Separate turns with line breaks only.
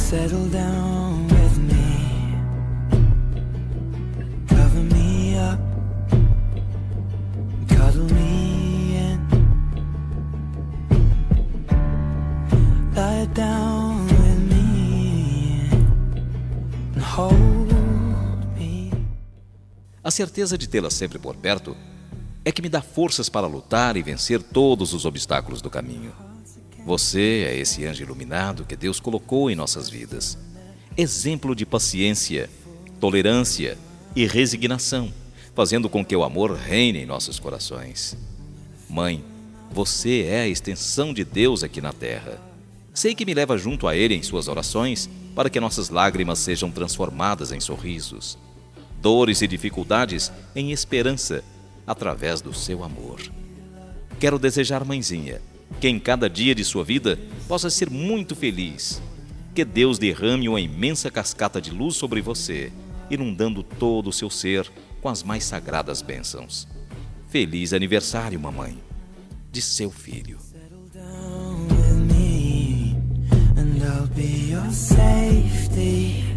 settle down with me, cover me up, cuddle me in, lie down with me and hold me.
A certeza de tê-la sempre por perto é que me dá forças para lutar e vencer todos os obstáculos do caminho. Você é esse anjo iluminado que Deus colocou em nossas vidas. Exemplo de paciência, tolerância e resignação, fazendo com que o amor reine em nossos corações. Mãe, você é a extensão de Deus aqui na terra. Sei que me leva junto a Ele em suas orações para que nossas lágrimas sejam transformadas em sorrisos, dores e dificuldades em esperança, através do seu amor. Quero desejar, mãezinha, que em cada dia de sua vida possa ser muito feliz. Que Deus derrame uma imensa cascata de luz sobre você, inundando todo o seu ser com as mais sagradas bênçãos. Feliz aniversário, mamãe, de seu filho.
Settle down with me and I'll be your safety.